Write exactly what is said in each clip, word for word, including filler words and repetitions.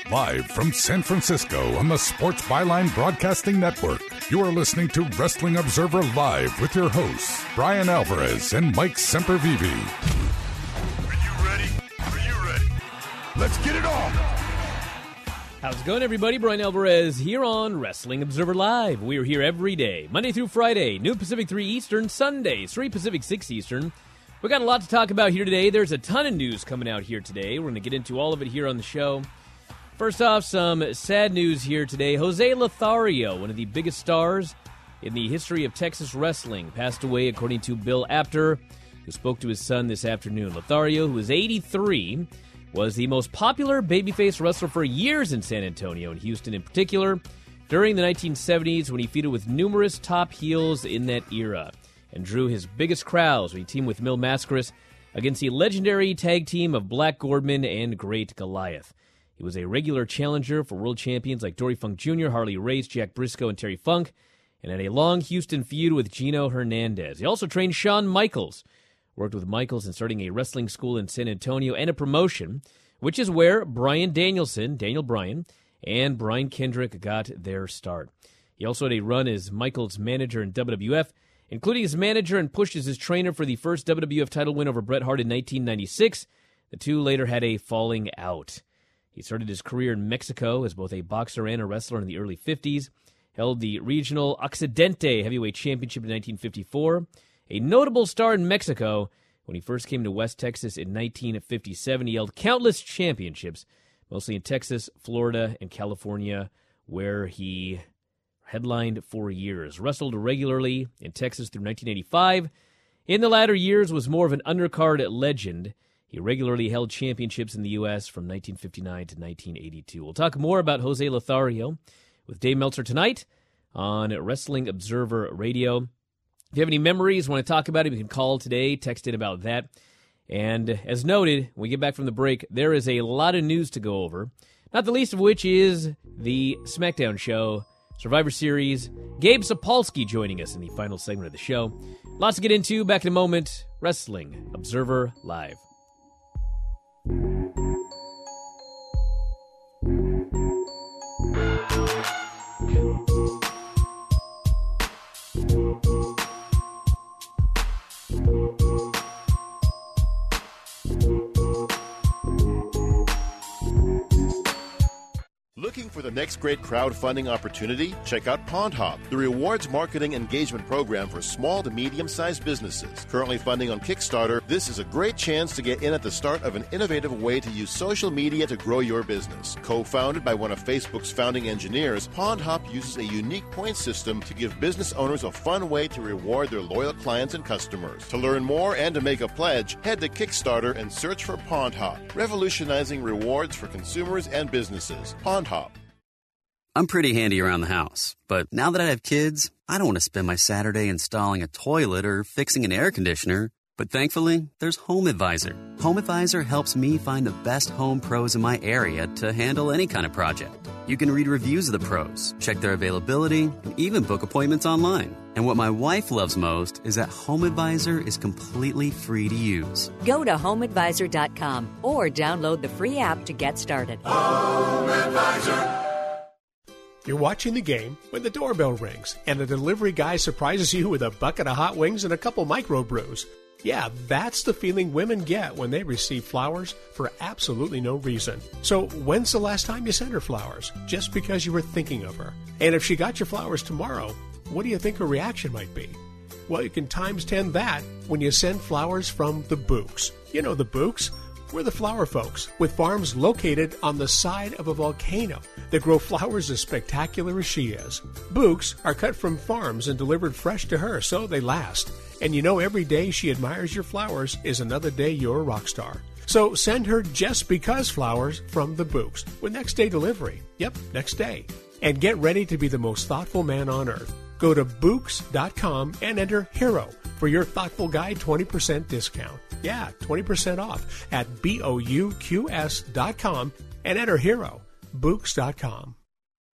Live from San Francisco on the Sports Byline Broadcasting Network, you are listening to Wrestling Observer Live with your hosts, Brian Alvarez and Mike Sempervive. Are you ready? Are you ready? Let's get it on! How's it going, everybody? Brian Alvarez here on Wrestling Observer Live. We are here every day, Monday through Friday, noon Pacific, three Eastern, Sundays, three Pacific, six Eastern. We got a lot to talk about here today. There's a ton of news coming out here today. We're going to get into all of it here on the show. First off, some sad news here today. Jose Lothario, one of the biggest stars in the history of Texas wrestling, passed away, according to Bill Apter, who spoke to his son this afternoon. Lothario, who is eighty-three, was the most popular babyface wrestler for years in San Antonio and Houston in particular during the nineteen seventies, when he feuded with numerous top heels in that era and drew his biggest crowds when he teamed with Mil Mascaras against the legendary tag team of Black Gordman and Great Goliath. He was a regular challenger for world champions like Dory Funk Junior, Harley Race, Jack Briscoe, and Terry Funk, and had a long Houston feud with Gino Hernandez. He also trained Shawn Michaels, worked with Michaels in starting a wrestling school in San Antonio and a promotion, which is where Bryan Danielson, Daniel Bryan, and Brian Kendrick got their start. He also had a run as Michaels' manager in W W F, including as manager and pushed as his trainer for the first W W F title win over Bret Hart in nineteen ninety-six. The two later had a falling out. He started his career in Mexico as both a boxer and a wrestler in the early fifties, held the regional Occidente heavyweight championship in nineteen fifty-four, a notable star in Mexico. When he first came to West Texas in nineteen fifty-seven, he held countless championships, mostly in Texas, Florida, and California, where he headlined for years. Wrestled regularly in Texas through nineteen eighty-five. In the latter years, was more of an undercard legend. He regularly held championships in the U S from nineteen fifty-nine to nineteen eighty-two. We'll talk more about Jose Lothario with Dave Meltzer tonight on Wrestling Observer Radio. If you have any memories, want to talk about it, you can call today, text in about that. And as noted, when we get back from the break, there is a lot of news to go over, not the least of which is the SmackDown show, Survivor Series. Gabe Sapolsky joining us in the final segment of the show. Lots to get into. Back in a moment. Wrestling Observer Live. Looking for the next great crowdfunding opportunity? Check out PondHop, the rewards marketing engagement program for small to medium-sized businesses. Currently funding on Kickstarter, this is a great chance to get in at the start of an innovative way to use social media to grow your business. Co-founded by one of Facebook's founding engineers, PondHop uses a unique point system to give business owners a fun way to reward their loyal clients and customers. To learn more and to make a pledge, head to Kickstarter and search for PondHop, revolutionizing rewards for consumers and businesses. PondHop. I'm pretty handy around the house, but now that I have kids, I don't want to spend my Saturday installing a toilet or fixing an air conditioner. But thankfully, there's HomeAdvisor. HomeAdvisor helps me find the best home pros in my area to handle any kind of project. You can read reviews of the pros, check their availability, and even book appointments online. And what my wife loves most is that HomeAdvisor is completely free to use. Go to home advisor dot com or download the free app to get started. HomeAdvisor. You're watching the game when the doorbell rings and the delivery guy surprises you with a bucket of hot wings and a couple microbrews. Yeah, that's the feeling women get when they receive flowers for absolutely no reason. So when's the last time you sent her flowers? Just because you were thinking of her. And if she got your flowers tomorrow, what do you think her reaction might be? Well, you can times ten that when you send flowers from the Books. You know the Books? We're the flower folks, with farms located on the side of a volcano that grow flowers as spectacular as she is. Books are cut from farms and delivered fresh to her, so they last. And you know every day she admires your flowers is another day you're a rock star. So send her just because flowers from the Books with next day delivery. Yep, next day. And get ready to be the most thoughtful man on earth. Go to Books dot com and enter HERO for your Thoughtful Guide twenty percent discount. Yeah, twenty percent off at B O U Q S dot com and enter HERO. Books dot com.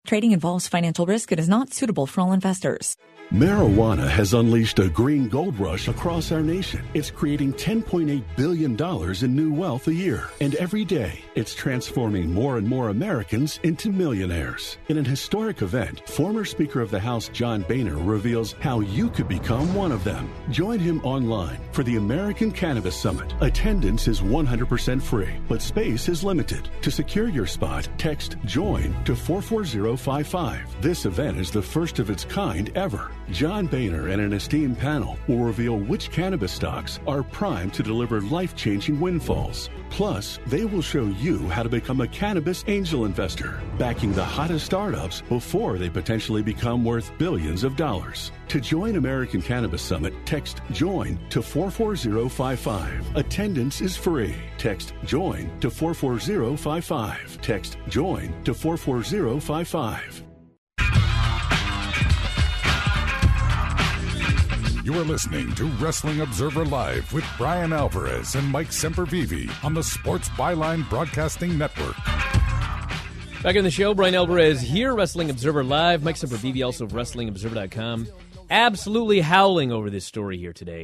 Trading involves financial risk and is not suitable for all investors. Marijuana has unleashed a green gold rush across our nation. It's creating ten point eight billion dollars in new wealth a year. And every day, it's transforming more and more Americans into millionaires. In an historic event, former Speaker of the House John Boehner reveals how you could become one of them. Join him online for the American Cannabis Summit. Attendance is one hundred percent free, but space is limited. To secure your spot, text JOIN to four four zero five five. This event is the first of its kind ever. John Boehner and an esteemed panel will reveal which cannabis stocks are primed to deliver life-changing windfalls. Plus, they will show you how to become a cannabis angel investor, backing the hottest startups before they potentially become worth billions of dollars. To join American Cannabis Summit, text JOIN to four four zero five five. Attendance is free. Text JOIN to four four zero five five. Text JOIN to four four zero five five. You are listening to Wrestling Observer Live with Brian Alvarez and Mike Sempervive on the Sports Byline Broadcasting Network. Back in the show, Brian Alvarez here, Wrestling Observer Live. Mike Sempervive, also of Wrestling Observer dot com. Absolutely howling over this story here today.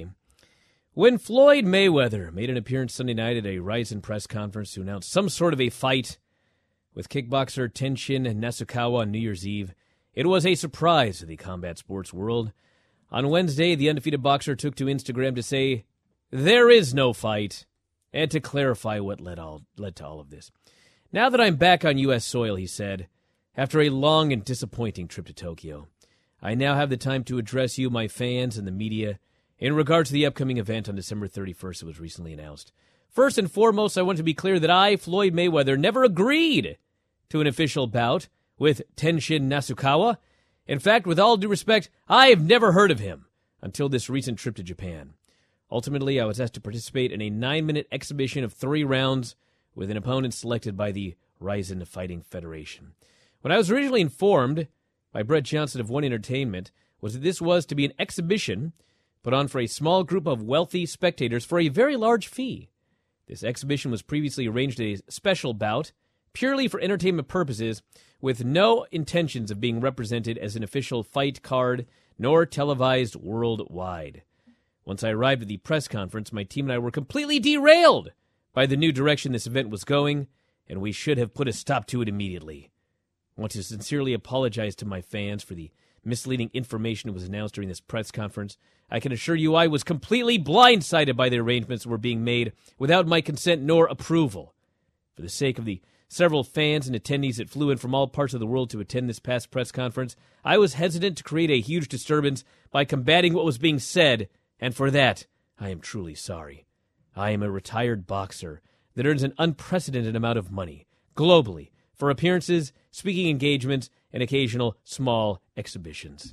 When Floyd Mayweather made an appearance Sunday night at a Rizin press conference to announce some sort of a fight with kickboxer Tenshin Nasukawa on New Year's Eve, it was a surprise to the combat sports world. On Wednesday, the undefeated boxer took to Instagram to say, there is no fight, and to clarify what led, all, led to all of this. Now that I'm back on U S soil, he said, after a long and disappointing trip to Tokyo, I now have the time to address you, my fans, and the media in regards to the upcoming event on December thirty-first that was recently announced. First and foremost, I want to be clear that I, Floyd Mayweather, never agreed to an official bout with Tenshin Nasukawa. In fact, with all due respect, I have never heard of him until this recent trip to Japan. Ultimately, I was asked to participate in a nine-minute exhibition of three rounds with an opponent selected by the Rizin Fighting Federation. When I was originally informed by Brett Johnson of One Entertainment was that this was to be an exhibition put on for a small group of wealthy spectators for a very large fee. This exhibition was previously arranged as a special bout, purely for entertainment purposes, with no intentions of being represented as an official fight card, nor televised worldwide. Once I arrived at the press conference, my team and I were completely derailed by the new direction this event was going, and we should have put a stop to it immediately. I want to sincerely apologize to my fans for the misleading information that was announced during this press conference. I can assure you I was completely blindsided by the arrangements that were being made without my consent nor approval. For the sake of the several fans and attendees that flew in from all parts of the world to attend this past press conference, I was hesitant to create a huge disturbance by combating what was being said, and for that, I am truly sorry. I am a retired boxer that earns an unprecedented amount of money, globally, for appearances, speaking engagements, and occasional small exhibitions.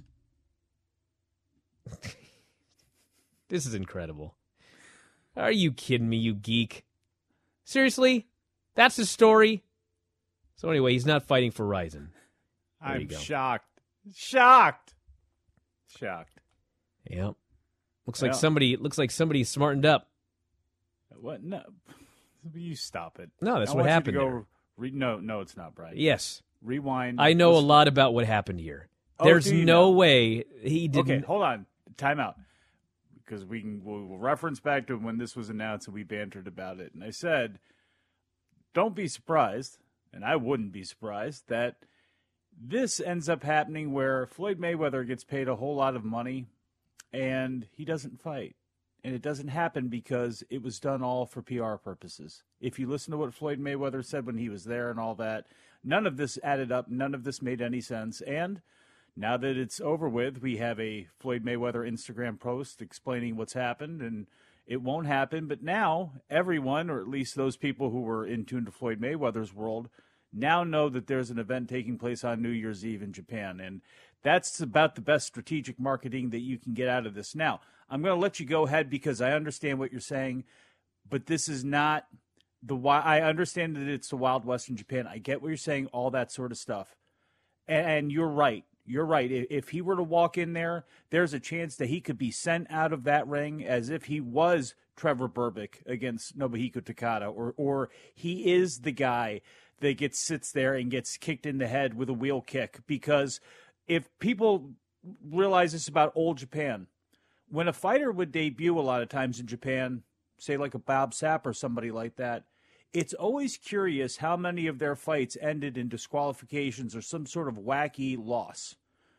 This is incredible. Are you kidding me, you geek? Seriously? That's the story? So anyway, he's not fighting for Rizin. There I'm shocked. Shocked. Shocked. Yeah. Looks like Yeah. somebody looks like somebody smartened up. What? No. You stop it. No, that's I what want you happened to go there. Re- no, no, it's not, Brian. Yes. Rewind. I know Listen. a lot about what happened here. Oh, There's do you no know? way he didn't. Okay, hold on. Time out. Because we can we'll, we'll reference back to when this was announced and we bantered about it. And I said, don't be surprised, and I wouldn't be surprised, that this ends up happening where Floyd Mayweather gets paid a whole lot of money and he doesn't fight. And it doesn't happen because it was done all for P R purposes. If you listen to what Floyd Mayweather said when he was there and all that, none of this added up. None of this made any sense. And now that it's over with, we have a Floyd Mayweather Instagram post explaining what's happened, and it won't happen. But now everyone, or at least those people who were in tune to Floyd Mayweather's world, now know that there's an event taking place on New Year's Eve in Japan. And that's about the best strategic marketing that you can get out of this. Now, I'm going to let you go ahead because I understand what you're saying, but this is not the – I understand that it's the Wild West in Japan. I get what you're saying, all that sort of stuff. And, and you're right. You're right. If he were to walk in there, there's a chance that he could be sent out of that ring as if he was Trevor Berbick against Nobuhiko Takada, or or he is the guy that gets sits there and gets kicked in the head with a wheel kick. Because if people realize this about old Japan, when a fighter would debut a lot of times in Japan, say like a Bob Sapp or somebody like that, it's always curious how many of their fights ended in disqualifications or some sort of wacky loss.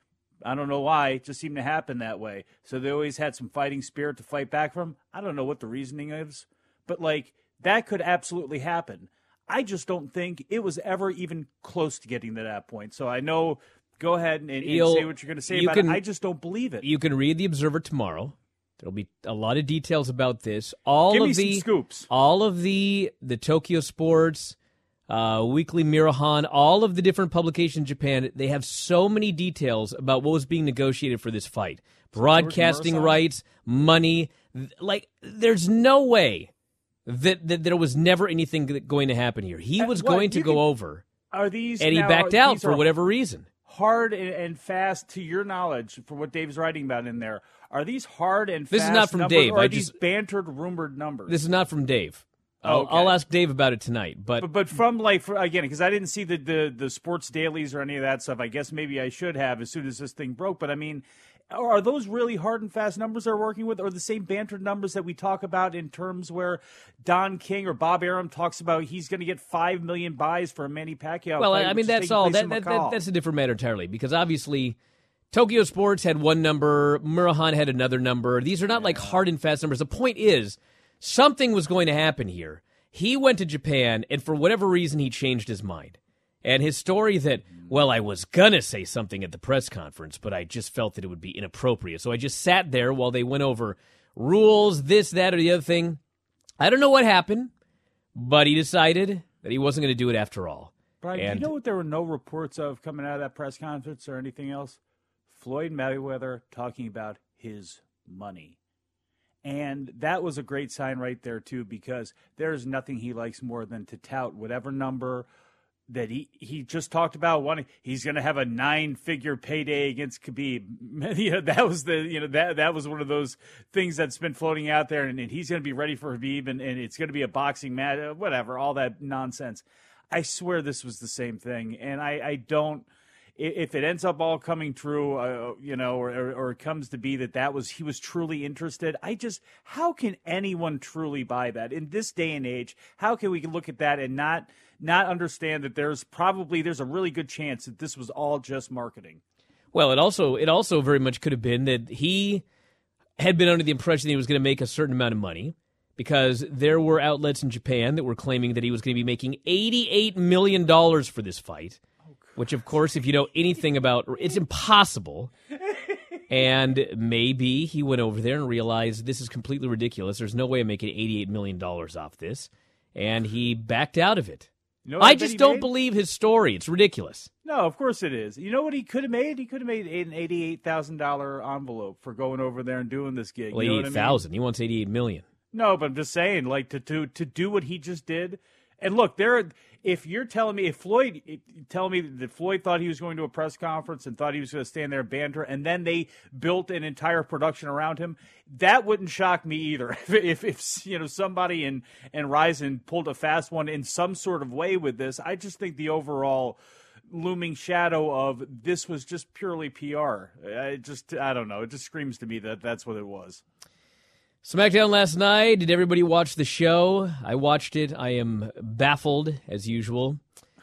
I don't know why. It just seemed to happen that way. So they always had some fighting spirit to fight back from. I don't know what the reasoning is, but like that could absolutely happen. I just don't think it was ever even close to getting to that point. So I know, go ahead and, and say what you're going to say about can, it. I just don't believe it. You can read the Observer tomorrow. There'll be a lot of details about this. All Give of me the some scoops. All of the the Tokyo Sports, uh, Weekly Mirahan, all of the different publications in Japan, they have so many details about what was being negotiated for this fight. Broadcasting rights, money. Like, there's no way that, that there was never anything going to happen here. He was uh, what, going to go can, over, are these and he now, backed out for whatever reason. Hard and, and fast, to your knowledge, for what Dave's writing about in there. Are these hard and this fast is not from numbers, Dave. or are I these just, bantered, rumored numbers? This is not from Dave. I'll, okay. I'll ask Dave about it tonight. But but, but from, like, for, again, because I didn't see the, the, the sports dailies or any of that stuff. I guess maybe I should have as soon as this thing broke. But, I mean, are those really hard and fast numbers they're working with, or the same bantered numbers that we talk about in terms where Don King or Bob Arum talks about he's going to get five million buys for a Manny Pacquiao well, fight, I mean, that's all. That, that, that, that's a different matter entirely, because obviously Tokyo Sports had one number, Murahan had another number. These are not yeah. like hard and fast numbers. The point is, something was going to happen here. He went to Japan, and for whatever reason, he changed his mind. And his story that, well, I was going to say something at the press conference, but I just felt that it would be inappropriate. So I just sat there while they went over rules, this, that, or the other thing. I don't know what happened, but he decided that he wasn't going to do it after all. Brian, and, do you know what there were no reports of coming out of that press conference or anything else? Floyd Mayweather talking about his money. And that was a great sign right there, too, because there's nothing he likes more than to tout whatever number that he, he just talked about. One, he's going to have a nine-figure payday against Khabib. You know, that was the you know that that was one of those things that's been floating out there, and, and he's going to be ready for Khabib, and, and it's going to be a boxing match, whatever, all that nonsense. I swear this was the same thing, and I, I don't. If it ends up all coming true, uh, you know, or, or, or it comes to be that that was he was truly interested, I just how can anyone truly buy that in this day and age? How can we look at that and not not understand that there's probably there's a really good chance that this was all just marketing? Well, it also it also very much could have been that he had been under the impression that he was going to make a certain amount of money, because there were outlets in Japan that were claiming that he was going to be making eighty-eight million dollars for this fight. Which, of course, if you know anything about, it's impossible. And maybe he went over there and realized this is completely ridiculous. There's no way I'm making eighty-eight million dollars off this. And he backed out of it. You know I just don't made? believe his story. It's ridiculous. No, of course it is. You know what he could have made? He could have made an eighty-eight thousand dollars envelope for going over there and doing this gig. Well, you know eighty-eight thousand. I mean? He wants eighty-eight million dollars. No, but I'm just saying, like, to, to, to do what he just did. And look, there. Are, if you're telling me, if Floyd, tell me that Floyd thought he was going to a press conference and thought he was going to stand there and banter, and then they built an entire production around him, that wouldn't shock me either. If, if, if you know, somebody in, in Ryzen pulled a fast one in some sort of way with this, I just think the overall looming shadow of this was just purely P R. I just, I don't know. It just screams to me that that's what it was. SmackDown last night. Did everybody watch the show? I watched it. I am baffled, as usual.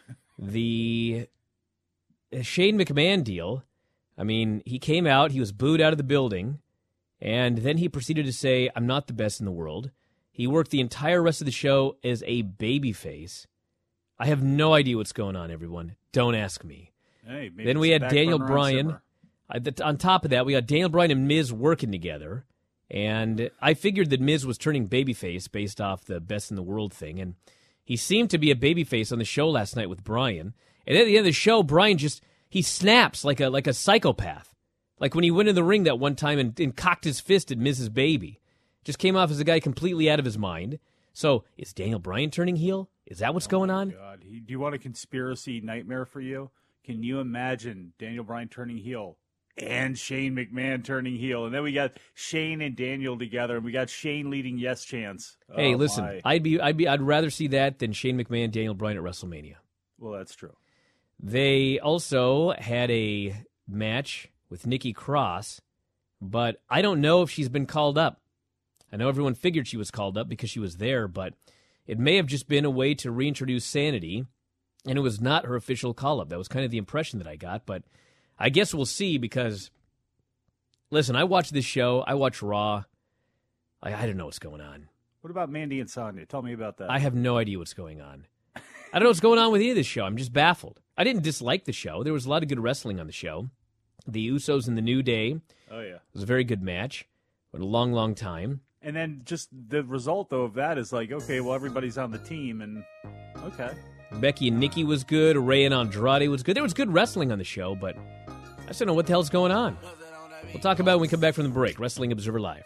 The Shane McMahon deal, I mean, he came out, he was booed out of the building, and then he proceeded to say, I'm not the best in the world. He worked the entire rest of the show as a babyface. I have no idea what's going on, everyone. Don't ask me. Hey, then we had Daniel Bryan. On top of that, we got Daniel Bryan and Miz working together. And I figured that Miz was turning babyface based off the best in the world thing. And he seemed to be a babyface on the show last night with Bryan. And at the end of the show, Bryan just, he snaps like a like a psychopath. Like when he went in the ring that one time and, and cocked his fist at Miz's baby. Just came off as a guy completely out of his mind. So is Daniel Bryan turning heel? Is that what's oh going on? God. Do you want a conspiracy nightmare for you? Can you imagine Daniel Bryan turning heel? And Shane McMahon turning heel. And then we got Shane and Daniel together, and we got Shane leading Yes Chance. Hey, oh, listen, my. I'd be, I'd be, I'd rather see that than Shane McMahon, Daniel Bryan at WrestleMania. Well, that's true. They also had a match with Nikki Cross, but I don't know if she's been called up. I know everyone figured she was called up because she was there, but it may have just been a way to reintroduce Sanity, and it was not her official call-up. That was kind of the impression that I got, but I guess we'll see because, listen, I watch this show. I watch Raw. I, I don't know what's going on. What about Mandy and Sonya? Tell me about that. I have no idea what's going on. I don't know what's going on with any of this show. I'm just baffled. I didn't dislike the show. There was a lot of good wrestling on the show. The Usos and the New Day. Oh, yeah. It was a very good match. But a long, long time. And then just the result, though, of that is like, okay, well, everybody's on the team, and okay. Becky and Nikki was good. Rey and Andrade was good. There was good wrestling on the show, but I just don't know what the hell's going on. We'll talk about it when we come back from the break. Wrestling Observer Live.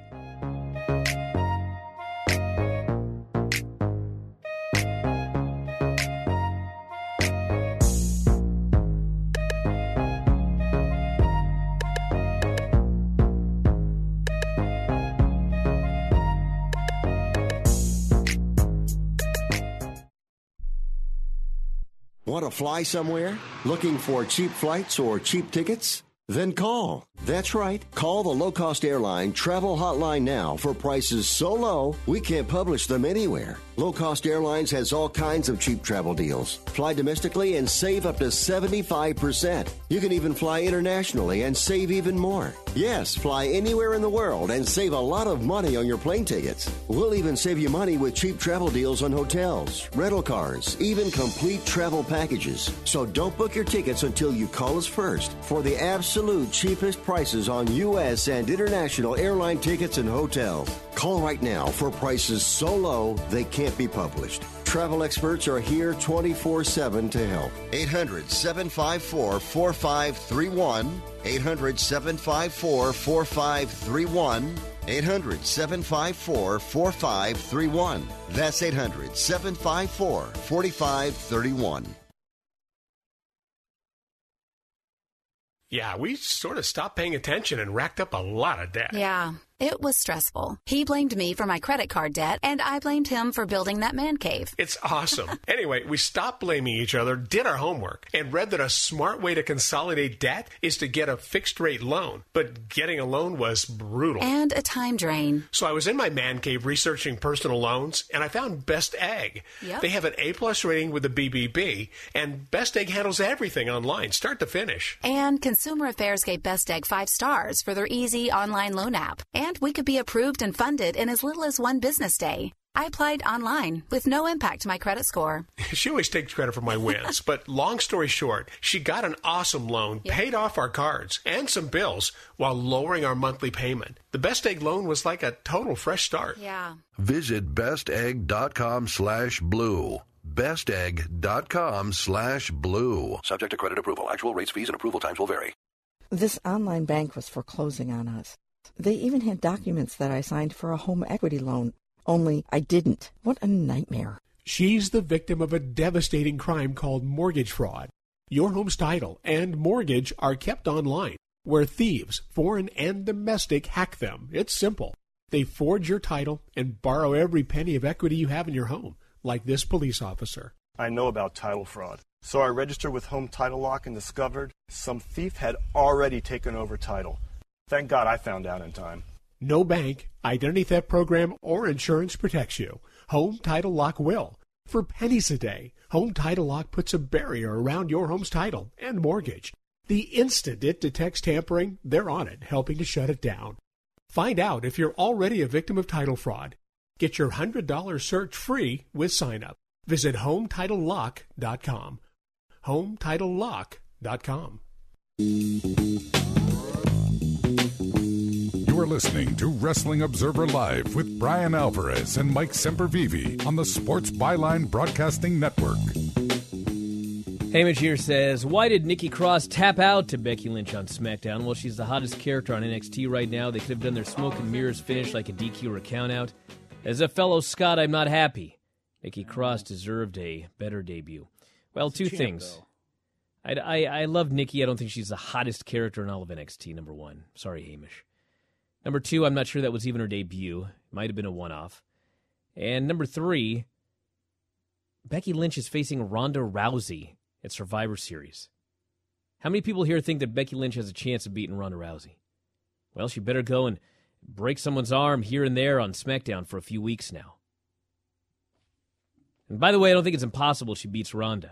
Want to fly somewhere? Looking for cheap flights or cheap tickets? Then call. That's right. Call the low-cost airline travel hotline now for prices so low we can't publish them anywhere. Low Cost Airlines has all kinds of cheap travel deals. Fly domestically and save up to seventy-five percent. You can even fly internationally and save even more. Yes, fly anywhere in the world and save a lot of money on your plane tickets. We'll even save you money with cheap travel deals on hotels, rental cars, even complete travel packages. So don't book your tickets until you call us first for the absolute cheapest prices on U S and international airline tickets and hotels. Call right now for prices so low they can't be published. Travel experts are here twenty-four seven to help. eight hundred, seven five four, four five three one. eight hundred, seven five four, four five three one. eight hundred, seven five four, four five three one. That's eight hundred, seven five four, four five three one. Yeah, we sort of stopped paying attention and racked up a lot of debt. Yeah, it was stressful. He blamed me for my credit card debt, and I blamed him for building that man cave. It's awesome. Anyway, we stopped blaming each other, did our homework, and read that a smart way to consolidate debt is to get a fixed-rate loan. But getting a loan was brutal. And a time drain. So I was in my man cave researching personal loans, and I found Best Egg. Yep. They have an A-plus rating with the B B B, and Best Egg handles everything online, start to finish. And Consumer Affairs gave Best Egg five stars for their easy online loan app. And we could be approved and funded in as little as one business day. I applied online with no impact to my credit score. She always takes credit for my wins, but long story short, she got an awesome loan, yep. paid off our cards and some bills while lowering our monthly payment. The Best Egg loan was like a total fresh start. Yeah. Visit bestegg.com slash blue. bestegg.com slash blue. Subject to credit approval. Actual rates, fees, and approval times will vary. This online bank was foreclosing on us. They even had documents that I signed for a home equity loan, only I didn't. What a nightmare. She's the victim of a devastating crime called mortgage fraud. Your home's title and mortgage are kept online, where thieves, foreign and domestic, hack them. It's simple. They forge your title and borrow every penny of equity you have in your home, like this police officer. I know about title fraud, so I registered with Home Title Lock and discovered some thief had already taken over title. Thank God I found out in time. No bank, identity theft program, or insurance protects you. Home Title Lock will. For pennies a day, Home Title Lock puts a barrier around your home's title and mortgage. The instant it detects tampering, they're on it, helping to shut it down. Find out if you're already a victim of title fraud. Get your one hundred dollars search free with sign-up. Visit home title lock dot com. home title lock dot com. You are listening to Wrestling Observer Live with Brian Alvarez and Mike Sempervive on the Sports Byline Broadcasting Network. Hamish here says, why did Nikki Cross tap out to Becky Lynch on SmackDown? Well, she's the hottest character on N X T right now. They could have done their smoke and mirrors finish like a D Q or a count-out. As a fellow Scot, I'm not happy. Nikki Cross deserved a better debut. Well, two champ, things. I, I, I love Nikki. I don't think she's the hottest character in all of N X T, number one. Sorry, Hamish. Number two, I'm not sure that was even her debut. It might have been a one-off. And number three, Becky Lynch is facing Ronda Rousey at Survivor Series. How many people here think that Becky Lynch has a chance of beating Ronda Rousey? Well, she better go and break someone's arm here and there on SmackDown for a few weeks now. And by the way, I don't think it's impossible she beats Ronda.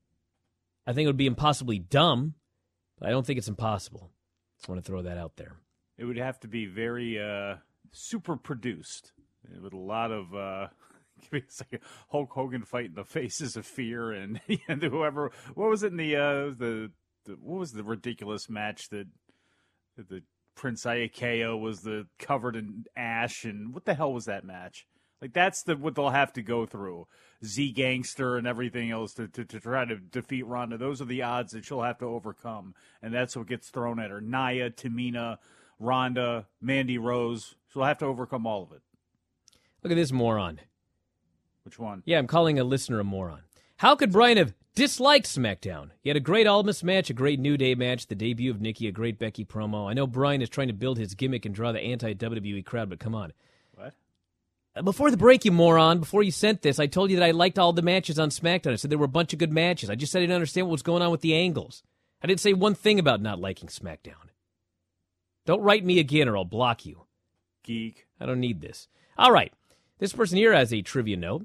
I think it would be impossibly dumb, but I don't think it's impossible. Just want to throw that out there. It would have to be very uh, super produced with a lot of uh, it's like a Hulk Hogan fighting the Faces of Fear and, and whoever. What was it in the uh, the, the what was the ridiculous match that that the Prince Iaukea was the covered in ash, and what the hell was that match? Like, that's the what they'll have to go through. Z Gangster and everything else to, to, to try to defeat Ronda. Those are the odds that she'll have to overcome. And that's what gets thrown at her. Nia, Tamina, Ronda, Mandy Rose. She'll have to overcome all of it. Look at this moron. Which one? Yeah, I'm calling a listener a moron. How could Brian have disliked SmackDown? He had a great Almas match, a great New Day match, the debut of Nikki, a great Becky promo. I know Brian is trying to build his gimmick and draw the anti-W W E crowd, but come on. What? Before the break, you moron, before you sent this, I told you that I liked all the matches on SmackDown. I said there were a bunch of good matches. I just said I didn't understand what was going on with the angles. I didn't say one thing about not liking SmackDown. Don't write me again or I'll block you. Geek. I don't need this. All right. This person here has a trivia note.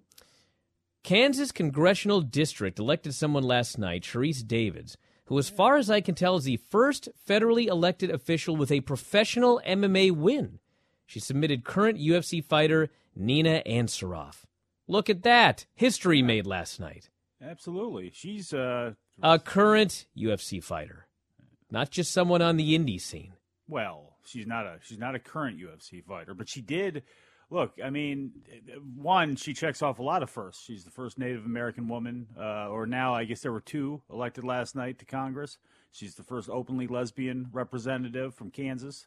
Kansas Congressional District elected someone last night, Sharice Davids, who, as far as I can tell, is the first federally elected official with a professional M M A win. She submitted current U F C fighter Nina Ansaroff. Look at that. History made last night. Absolutely. She's uh... a current U F C fighter, not just someone on the indie scene. Well, she's not a she's not a current U F C fighter, but she did. Look, I mean, one, she checks off a lot of firsts. She's the first Native American woman, uh, or now I guess there were two elected last night to Congress. She's the first openly lesbian representative from Kansas.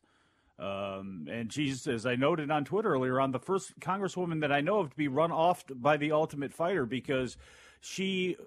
Um, and she's, as I noted on Twitter earlier on, the first Congresswoman that I know of to be run off by the Ultimate Fighter because she,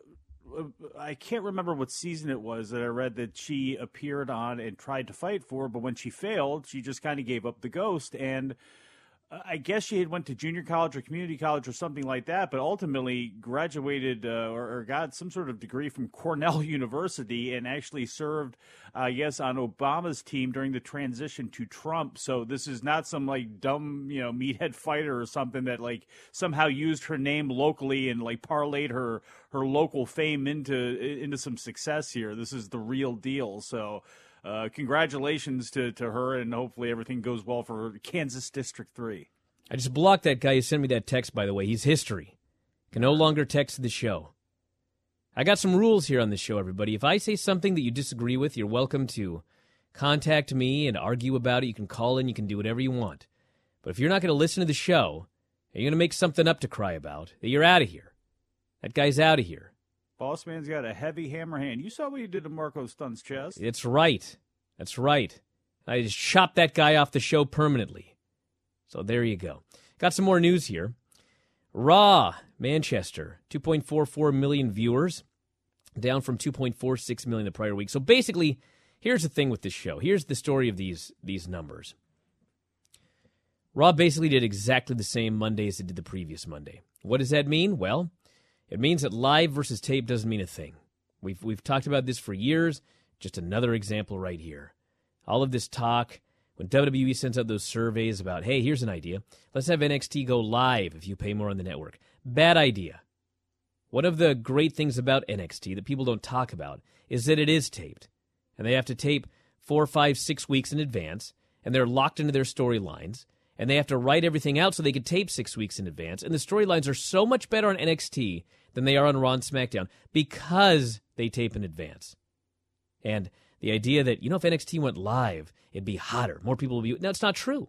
I can't remember what season it was that I read that she appeared on and tried to fight for, but when she failed, she just kind of gave up the ghost. And I guess she had went to junior college or community college or something like that, but ultimately graduated uh, or, or got some sort of degree from Cornell University and actually served, I guess, on Obama's team during the transition to Trump. So this is not some like dumb, you know, meathead fighter or something that like somehow used her name locally and like parlayed her her local fame into into some success here. This is the real deal. So. Uh, congratulations to, to her, and hopefully everything goes well for Kansas District three. I just blocked that guy who sent me that text, by the way. He's history. Can no longer text the show. I got some rules here on this show, everybody. If I say something that you disagree with, you're welcome to contact me and argue about it. You can call in. You can do whatever you want. But if you're not going to listen to the show, and you're going to make something up to cry about, then you're out of here. That guy's out of here. Boss man's got a heavy hammer hand. You saw what he did to Marco Stunt's chest. It's right. That's right. I just chopped that guy off the show permanently. So there you go. Got some more news here. Raw, Manchester, two point four four million viewers, down from two point four six million the prior week. So basically, here's the thing with this show. Here's the story of these, these numbers. Raw basically did exactly the same Monday as it did the previous Monday. What does that mean? Well, it means that live versus tape doesn't mean a thing. We've we've talked about this for years. Just another example right here. All of this talk, when W W E sends out those surveys about, hey, here's an idea. Let's have N X T go live if you pay more on the network. Bad idea. One of the great things about N X T that people don't talk about is that it is taped. And they have to tape four, five, six weeks in advance, and they're locked into their storylines. And they have to write everything out so they can tape six weeks in advance. And the storylines are so much better on N X T than they are on Raw and SmackDown because they tape in advance. And the idea that, you know, if N X T went live, it'd be hotter. More people would be... No, it's not true.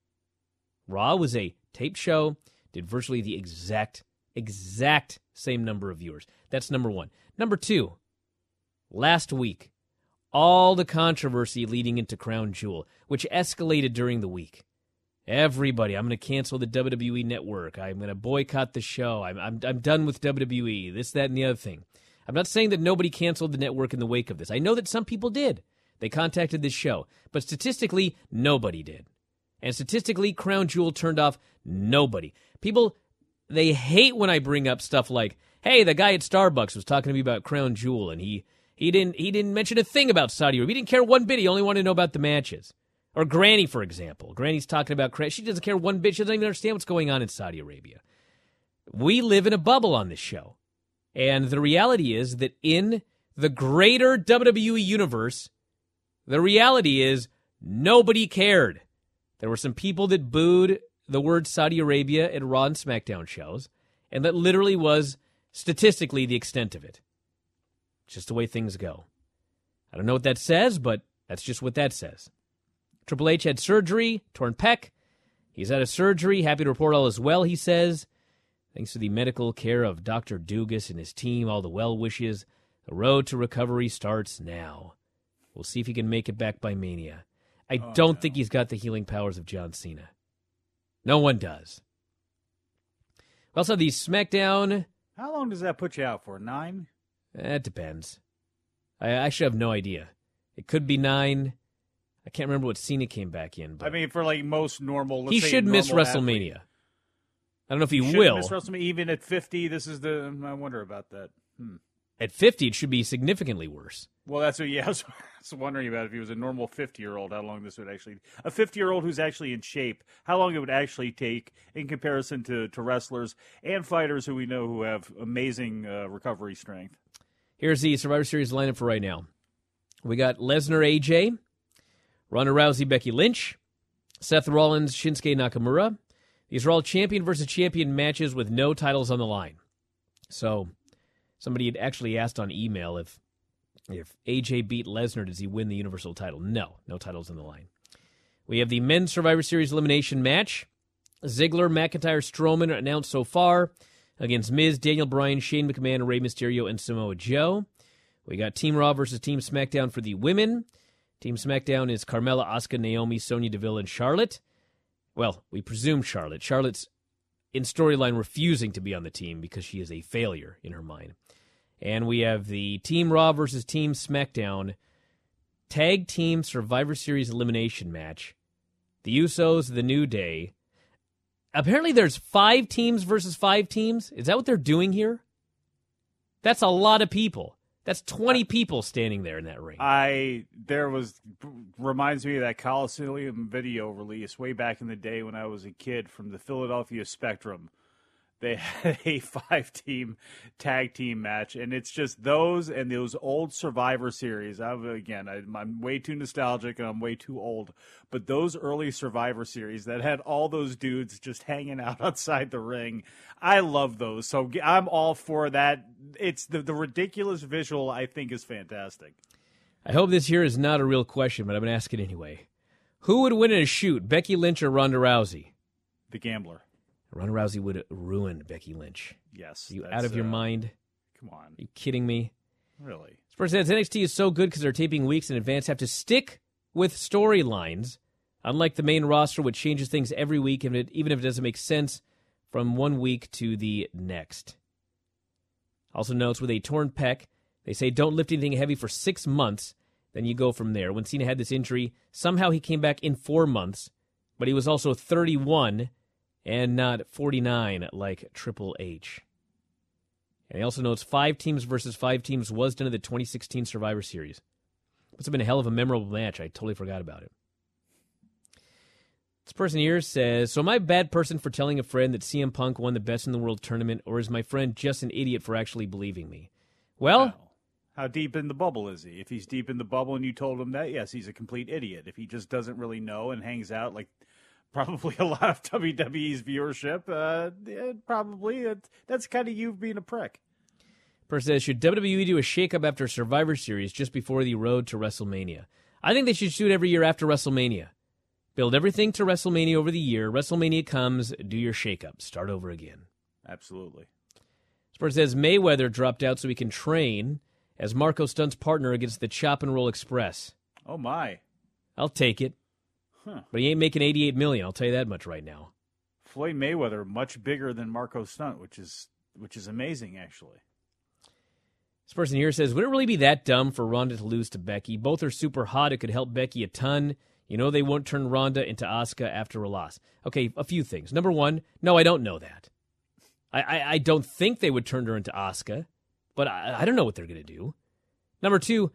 Raw was a taped show, did virtually the exact, exact same number of viewers. That's number one. Number two, last week, all the controversy leading into Crown Jewel, which escalated during the week. Everybody, I'm going to cancel the W W E Network. I'm going to boycott the show. I'm, I'm I'm done with W W E, this, that, and the other thing. I'm not saying that nobody canceled the network in the wake of this. I know that some people did. They contacted this show. But statistically, nobody did. And statistically, Crown Jewel turned off nobody. People, they hate when I bring up stuff like, Hey, the guy at Starbucks was talking to me about Crown Jewel, and he he didn't he didn't mention a thing about Saudi Arabia. He didn't care one bit. He only wanted to know about the matches. Or Granny, for example. Granny's talking about Crown. She doesn't care one bit. She doesn't even understand what's going on in Saudi Arabia. We live in a bubble on this show. And the reality is that in the greater W W E universe, the reality is nobody cared. There were some people that booed the word Saudi Arabia at Raw and SmackDown shows, and that literally was statistically the extent of it. It's just the way things go. I don't know what that says, but that's just what that says. Triple H had surgery, torn pec. He's out of surgery. Happy to report all is well, he says. Thanks to the medical care of Doctor Dugas and his team, all the well wishes, the road to recovery starts now. We'll see if he can make it back by Mania. I oh, don't no. think he's got the healing powers of John Cena. No one does. We also have the SmackDown. How long does that put you out for? Nine? That depends. I actually have no idea. It could be nine. I can't remember what Cena came back in. But I mean, for like most normal, let's he say should normal miss WrestleMania. Athlete. I don't know if he, he will. Miss WrestleMania even at fifty. This is the. I wonder about that. Hmm. At fifty, it should be significantly worse. Well, that's what. Yeah, I was, I was wondering about if he was a normal fifty-year-old, how long this would actually. A fifty-year-old who's actually in shape, how long it would actually take in comparison to, to wrestlers and fighters who we know who have amazing uh, recovery strength. Here's the Survivor Series lineup for right now. We got Lesnar, A J, Ronda Rousey, Becky Lynch, Seth Rollins, Shinsuke Nakamura. These are all champion versus champion matches with no titles on the line. So, somebody had actually asked on email if if A J beat Lesnar, does he win the Universal title? No, no titles on the line. We have the Men's Survivor Series elimination match. Ziggler, McIntyre, Strowman are announced so far against Miz, Daniel Bryan, Shane McMahon, Rey Mysterio, and Samoa Joe. We got Team Raw versus Team SmackDown for the women. Team SmackDown is Carmella, Asuka, Naomi, Sonya Deville, and Charlotte. Well, we presume Charlotte. Charlotte's in storyline refusing to be on the team because she is a failure in her mind. And we have the Team Raw versus Team SmackDown Tag Team Survivor Series elimination match. The Usos, The New Day. Apparently there's five teams versus five teams. Is that what they're doing here? That's a lot of people. That's twenty people standing there in that ring. I there was reminds me of that Coliseum video release way back in the day when I was a kid from the Philadelphia Spectrum. They had a five-team tag team match, and it's just those and those old Survivor Series. I've, again, I, I'm way too nostalgic and I'm way too old, but those early Survivor Series that had all those dudes just hanging out outside the ring, I love those. So I'm all for that. It's the, the ridiculous visual, I think, is fantastic. I hope this here is not a real question, but I'm going to ask it anyway. Who would win in a shoot, Becky Lynch or Ronda Rousey? The Gambler. Ronda Rousey would ruin Becky Lynch. Yes. Are you out of your uh, mind? Come on. Are you kidding me? Really? This person says N X T is so good because they're taping weeks in advance, have to stick with storylines, unlike the main roster, which changes things every week, even if it, even if it doesn't make sense from one week to the next. Also notes with a torn pec, they say don't lift anything heavy for six months, then you go from there. When Cena had this injury, somehow he came back in four months, but he was also thirty-one and not forty-nine like Triple H. And he also notes five teams versus five teams was done in the twenty sixteen Survivor Series. Must have been a hell of a memorable match. I totally forgot about it. This person here says, so am I a bad person for telling a friend that C M Punk won the Best in the World tournament, or is my friend just an idiot for actually believing me? Well, no. How deep in the bubble is he? If he's deep in the bubble and you told him that, yes, he's a complete idiot. If he just doesn't really know and hangs out like probably a lot of W W E's viewership, uh, yeah, probably it, that's kind of you being a prick. Person says, should W W E do a shakeup after Survivor Series just before the road to WrestleMania? I think they should do it every year after WrestleMania. Build everything to WrestleMania over the year. WrestleMania comes, do your shakeup. Start over again. Absolutely. This person says, Mayweather dropped out so he can train as Marco Stunt's partner against the Chop and Roll Express. Oh, my. I'll take it. Huh. But he ain't making eighty-eight million dollars, I'll tell you that much right now. Floyd Mayweather, much bigger than Marco Stunt, which is which is amazing, actually. This person here says, would it really be that dumb for Ronda to lose to Becky? Both are super hot. It could help Becky a ton. You know they won't turn Ronda into Asuka after a loss. Okay, a few things. Number one, no, I don't know that. I, I, I don't think they would turn her into Asuka, but I, I don't know what they're going to do. Number two,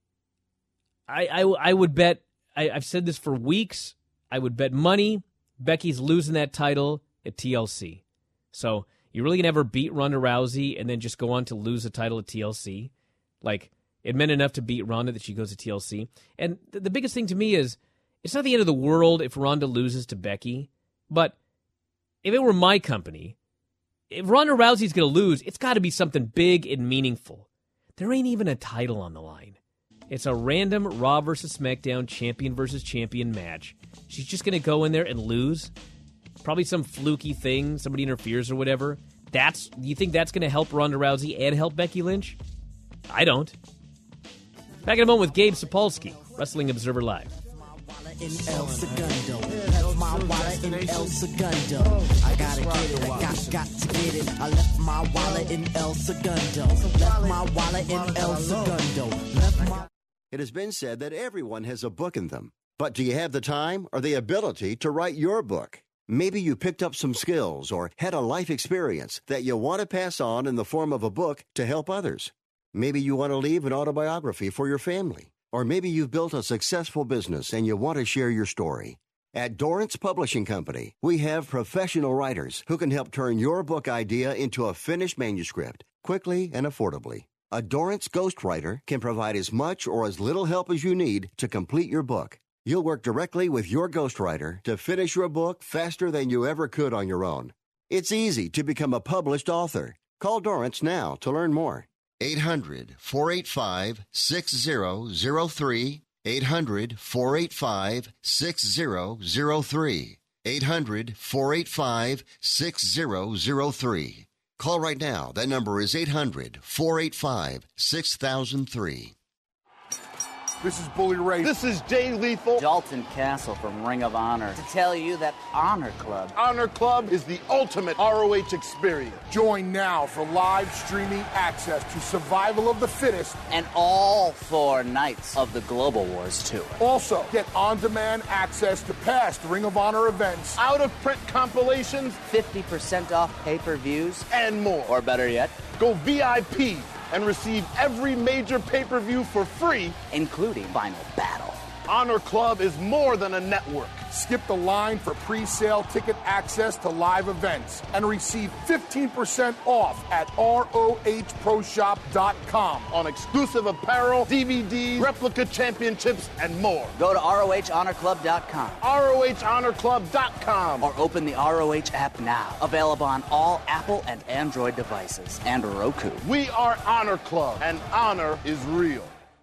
I, I, I would bet, I, I've said this for weeks, I would bet money Becky's losing that title at T L C. So you really can ever beat Ronda Rousey and then just go on to lose the title at T L C? Like, it meant enough to beat Ronda that she goes to T L C. And th- the biggest thing to me is, it's not the end of the world if Ronda loses to Becky, but if it were my company, if Ronda Rousey's going to lose, it's got to be something big and meaningful. There ain't even a title on the line. It's a random Raw versus SmackDown champion versus champion match. She's just going to go in there and lose? Probably some fluky thing, somebody interferes or whatever. That's, you think that's going to help Ronda Rousey and help Becky Lynch? I don't. Back in a moment with Gabe Sapolsky, Wrestling Observer Live. In El Segundo, left my wallet in El Segundo. I gotta get it, I got, got to get it. I left my wallet in El Segundo. Left my wallet in El Segundo. Left my. It has been said that everyone has a book in them. But do you have the time or the ability to write your book? Maybe you picked up some skills or had a life experience that you want to pass on in the form of a book to help others. Maybe you want to leave an autobiography for your family. Or maybe you've built a successful business and you want to share your story. At Dorrance Publishing Company, we have professional writers who can help turn your book idea into a finished manuscript quickly and affordably. A Dorrance ghostwriter can provide as much or as little help as you need to complete your book. You'll work directly with your ghostwriter to finish your book faster than you ever could on your own. It's easy to become a published author. Call Dorrance now to learn more. eight hundred, four eight five, six zero zero three. eight hundred, four eight five, six zero zero three. eight hundred, four eight five, six zero zero three. Call right now. That number is eight hundred, four eight five, six thousand three. This is Bully Ray. This is Jay Lethal. Dalton Castle from Ring of Honor to tell you that Honor Club. Honor Club is the ultimate R O H experience. Join now for live streaming access to Survival of the Fittest and all four nights of the Global Wars Tour. Also, get on-demand access to past Ring of Honor events, out-of-print compilations, fifty percent off pay-per-views, and more. Or better yet, go V I P and receive every major pay-per-view for free, including Final Battle. Honor Club is more than a network. Skip the line for pre-sale ticket access to live events and receive fifteen percent off at R O H pro shop dot com on exclusive apparel, D V Ds, replica championships, and more. Go to R O H honor club dot com. R O H honor club dot com. Or open the R O H app now. Available on all Apple and Android devices and Roku. We are Honor Club, and honor is real.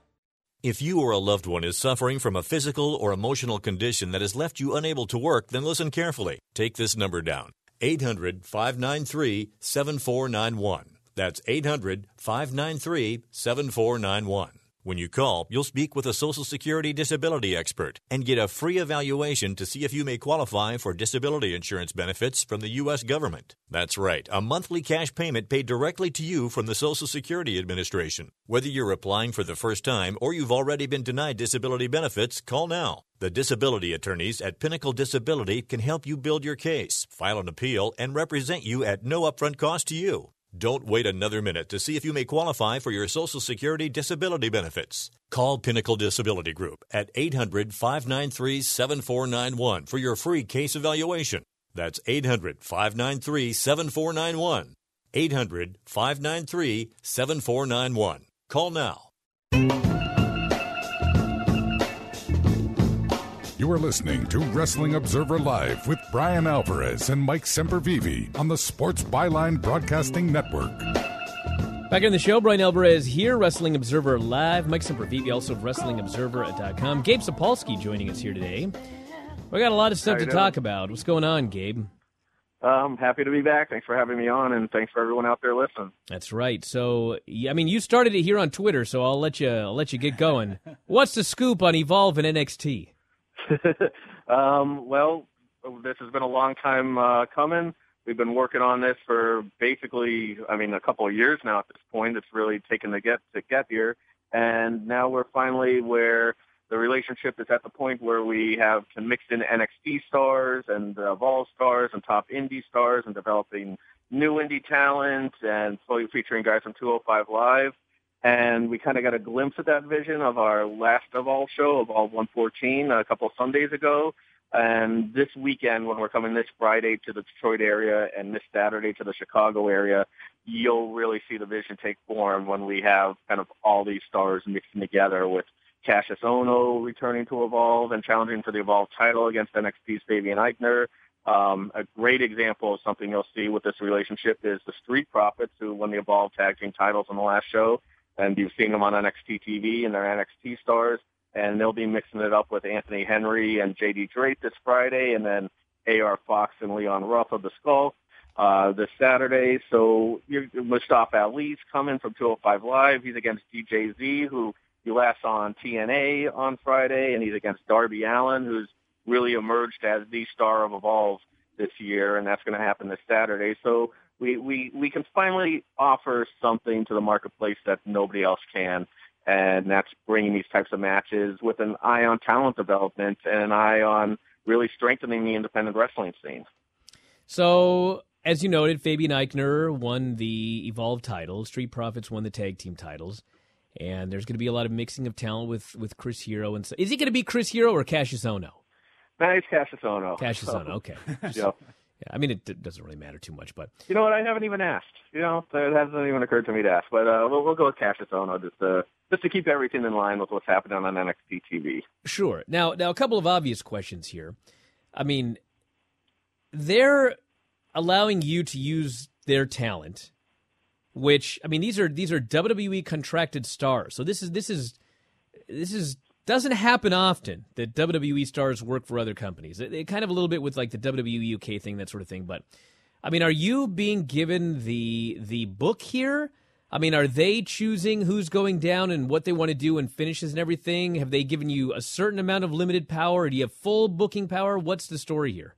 If you or a loved one is suffering from a physical or emotional condition that has left you unable to work, then listen carefully. Take this number down, eight hundred, five nine three, seven four nine one. That's eight hundred, five nine three, seven four nine one. When you call, you'll speak with a Social Security disability expert and get a free evaluation to see if you may qualify for disability insurance benefits from the U S government. That's right, a monthly cash payment paid directly to you from the Social Security Administration. Whether you're applying for the first time or you've already been denied disability benefits, call now. The disability attorneys at Pinnacle Disability can help you build your case, file an appeal, and represent you at no upfront cost to you. Don't wait another minute to see if you may qualify for your Social Security disability benefits. Call Pinnacle Disability Group at eight hundred, five nine three, seven four nine one for your free case evaluation. That's eight hundred, five nine three, seven four nine one. eight hundred, five nine three, seven four nine one. Call now. You are listening to Wrestling Observer Live with Brian Alvarez and Mike Sempervive on the Sports Byline Broadcasting Network. Back in the show, Brian Alvarez here, Wrestling Observer Live. Mike Sempervive, also of Wrestling Observer dot com. Gabe Sapolsky joining us here today. We got a lot of stuff to doing? talk about. What's going on, Gabe? I'm happy to be back. Thanks for having me on, and thanks for everyone out there listening. That's right. So, I mean, you started it here on Twitter, so I'll let you I'll let you get going. What's the scoop on Evolve and N X T? um, well, this has been a long time uh, coming. We've been working on this for basically, I mean, a couple of years now at this point. It's really taken to get to get here. And now we're finally where the relationship is at the point where we have mixed in N X T stars and uh, Evolve stars and top indie stars and developing new indie talent and featuring guys from two oh five Live. And we kind of got a glimpse of that vision of our last Evolve show, Evolve one fourteen, a couple of Sundays ago. And this weekend, when we're coming this Friday to the Detroit area and this Saturday to the Chicago area, you'll really see the vision take form when we have kind of all these stars mixing together with Cassius Ohno returning to Evolve and challenging for the Evolve title against N X T's Fabian Eichner. Um, a great example of something you'll see with this relationship is the Street Profits, who won the Evolve Tag Team titles on the last show. And you've seen them on N X T T V, and they're N X T stars. And they'll be mixing it up with Anthony Henry and J D Drake this Friday, and then A R Fox and Leon Ruff of the Skull uh, this Saturday. So you're, Mustafa Ali's coming from two oh five Live. He's against D J Z, who you last saw on T N A on Friday, and he's against Darby Allin, who's really emerged as the star of Evolve this year, and that's going to happen this Saturday. So we, we, we can finally offer something to the marketplace that nobody else can. And that's bringing these types of matches with an eye on talent development and an eye on really strengthening the independent wrestling scene. So, as you noted, Fabian Eichner won the Evolve titles. Street Profits won the tag team titles. And there's going to be a lot of mixing of talent with, with Chris Hero. And so, is he going to be Chris Hero or Cassius Ohno? No, it's Cassius Ohno. Cassius Ohno, okay. Yeah. Yeah, I mean, it, it doesn't really matter too much, but you know what? I haven't even asked. You know, it hasn't even occurred to me to ask. But uh, we'll, we'll go with Cassius Ohno just to just to keep everything in line with what's happening on N X T T V. Sure. Now, now a couple of obvious questions here. I mean, they're allowing you to use their talent, which I mean, these are these are W W E contracted stars. So this is this is this is. Doesn't happen often that W W E stars work for other companies. It, it kind of a little bit with like the W W E U K thing, that sort of thing. But I mean, are you being given the the book here? I mean, are they choosing who's going down and what they want to do and finishes and everything? Have they given you a certain amount of limited power? Or do you have full booking power? What's the story here?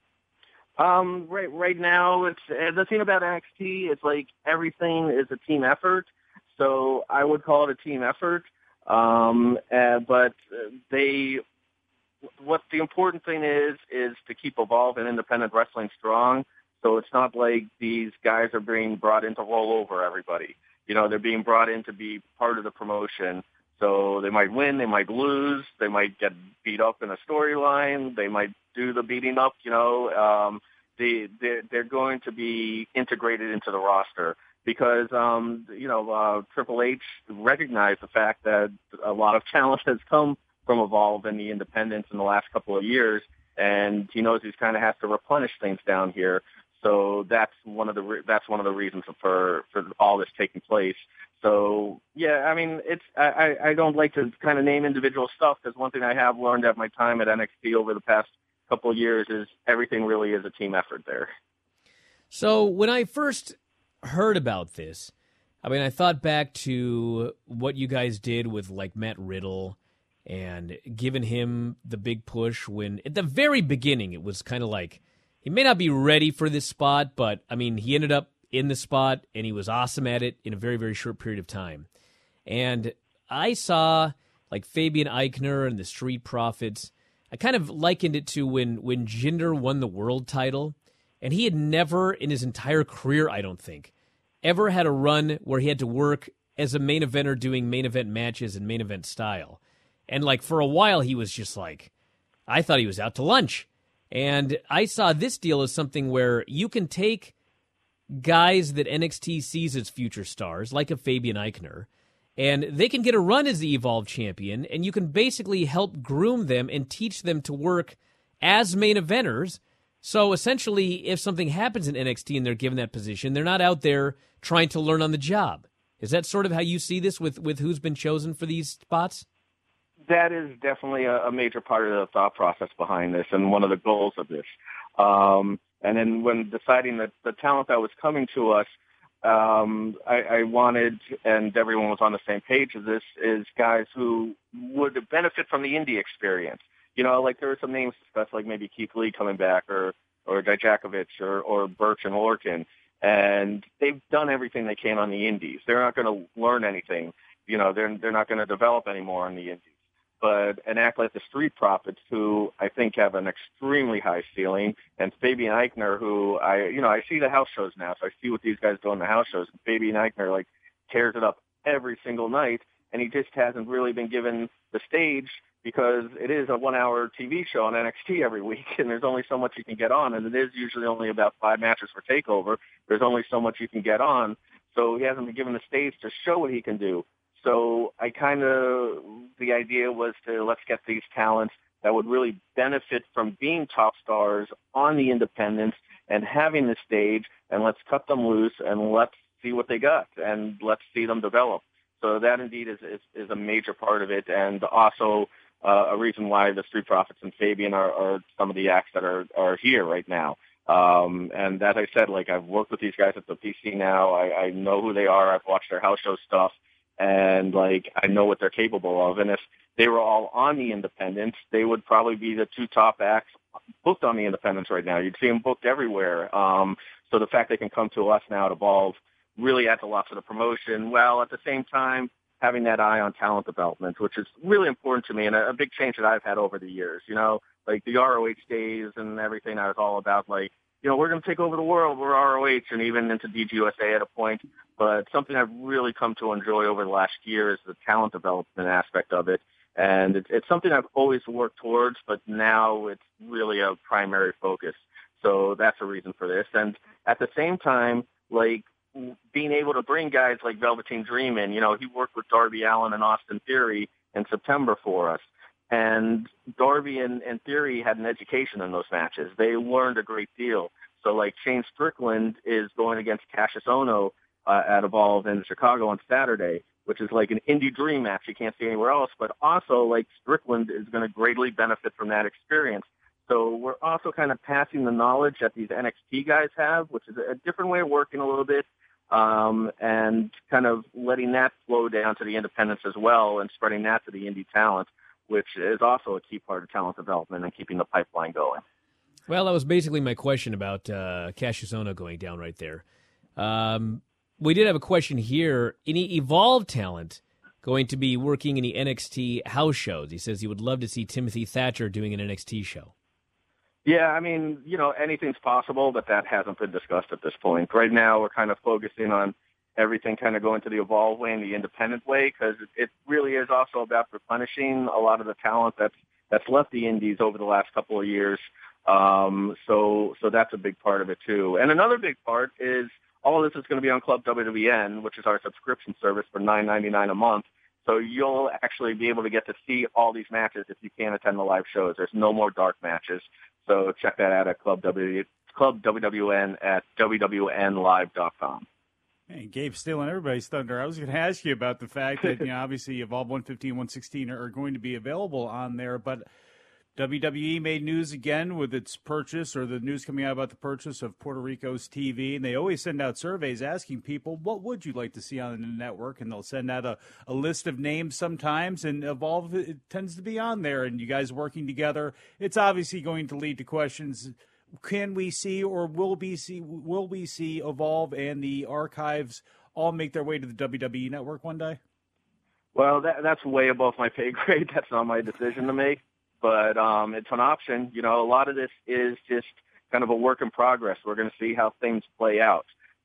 Um, right, right now, it's the thing about N X T. It's like everything is a team effort. So I would call it a team effort. Um, uh, but they, what the important thing is, is to keep Evolve and independent wrestling strong. So it's not like these guys are being brought in to roll over everybody. You know, they're being brought in to be part of the promotion. So they might win, they might lose, they might get beat up in a storyline, they might do the beating up, you know, um, they, they're, they're going to be integrated into the roster. Because, um, you know, uh, Triple H recognized the fact that a lot of talent has come from Evolve and the independents in the last couple of years, and he knows he kind of has to replenish things down here. So that's one of the re- that's one of the reasons for for all this taking place. So yeah, I mean, it's I, I don't like to kind of name individual stuff, because one thing I have learned at my time at N X T over the past couple of years is everything really is a team effort there. So when I first heard about this, I mean, I thought back to what you guys did with like Matt Riddle and giving him the big push when at the very beginning it was kind of like he may not be ready for this spot, but I mean, he ended up in the spot and he was awesome at it in a very, very short period of time. And I saw like Fabian Eichner and the Street Profits. I kind of likened it to when, when Jinder won the world title. And he had never in his entire career, I don't think, ever had a run where he had to work as a main eventer doing main event matches and main event style. And like for a while, he was just like, I thought he was out to lunch. And I saw this deal as something where you can take guys that N X T sees as future stars, like a Fabian Eichner, and they can get a run as the Evolve champion, and you can basically help groom them and teach them to work as main eventers. So essentially, if something happens in N X T and they're given that position, they're not out there trying to learn on the job. Is that sort of how you see this with, with who's been chosen for these spots? That is definitely a, a major part of the thought process behind this and one of the goals of this. Um, and then when deciding that the talent that was coming to us, um, I, I wanted, and everyone was on the same page as this, is guys who would benefit from the indie experience. You know, like there were some names discussed, like maybe Keith Lee coming back, or or Dijakovic, or or Birch and Lorcan, and they've done everything they can on the indies. They're not going to learn anything. You know, they're they're not going to develop anymore on the indies. but an act like the Street Profits, who I think have an extremely high ceiling, and Fabian Eichner, who I, you know, I see the house shows now, so I see what these guys do in the house shows. And Fabian Eichner, like, tears it up every single night, and he just hasn't really been given the stage because it is a one-hour T V show on N X T every week, and there's only so much you can get on, and it is usually only about five matches for TakeOver. There's only so much you can get on, so he hasn't been given the stage to show what he can do. So I kind of, the idea was to let's get these talents that would really benefit from being top stars on the independents and having the stage, and let's cut them loose and let's see what they got and let's see them develop. So that indeed is, is, is a major part of it, and also uh, a reason why the Street Profits and Fabian are, are some of the acts that are, are here right now. Um, and as I said, like, I've worked with these guys at the P C now. I, I know who they are. I've watched their house show stuff, and, like, I know what they're capable of. And if they were all on the independents, they would probably be the two top acts booked on the independents right now. You'd see them booked everywhere. Um, so the fact they can come to us now at Evolve really adds a lot to the promotion, while at the same time having that eye on talent development, which is really important to me and a, a big change that I've had over the years. You know, like the R O H days and everything, I was all about, like, you know, we're going to take over the world, we're R O H, and even into D G U S A at a point. But something I've really come to enjoy over the last year is the talent development aspect of it. And it's, it's something I've always worked towards, but now it's really a primary focus. So that's a reason for this. And at the same time, like, being able to bring guys like Velveteen Dream in, you know, he worked with Darby Allin and Austin Theory in September for us. And Darby and, and Theory had an education in those matches. They learned a great deal. So, like, Shane Strickland is going against Cassius Ohno uh, at Evolve in Chicago on Saturday, which is like an indie dream match you can't see anywhere else. But also, like, Strickland is going to greatly benefit from that experience. So we're also kind of passing the knowledge that these N X T guys have, which is a different way of working a little bit, um, and kind of letting that flow down to the independents as well and spreading that to the indie talent, which is also a key part of talent development and keeping the pipeline going. Well, that was basically my question about uh, Cassius Ohno going down right there. Um, we did have a question here. Any Evolve talent going to be working in the N X T house shows? He says he would love to see Timothy Thatcher doing an N X T show. Yeah, I mean, you know, anything's possible, but that hasn't been discussed at this point. Right now, we're kind of focusing on everything kind of going to the Evolve way and the independent way, because it really is also about replenishing a lot of the talent that's that's left the indies over the last couple of years. Um, so so that's a big part of it, too. And another big part is all of this is going to be on Club W W N, which is our subscription service for nine ninety-nine a month. So you'll actually be able to get to see all these matches if you can't attend the live shows. There's no more dark matches. So check that out at Club W Club W W N at W W N live dot com. Hey, Gabe stealing everybody's thunder. I was going to ask you about the fact that, you know, obviously Evolve one fifteen, one sixteen are going to be available on there, but W W E made news again with its purchase, or the news coming out about the purchase of Puerto Rico's T V, and they always send out surveys asking people, what would you like to see on the network? And they'll send out a, a list of names sometimes, and Evolve it tends to be on there, and you guys working together. It's obviously going to lead to questions. Can we see, or will we see, will we see Evolve and the archives all make their way to the W W E network one day? Well, that, that's way above my pay grade. That's not my decision to make. But um, it's an option. You know, a lot of this is just kind of a work in progress. We're going to see how things play out.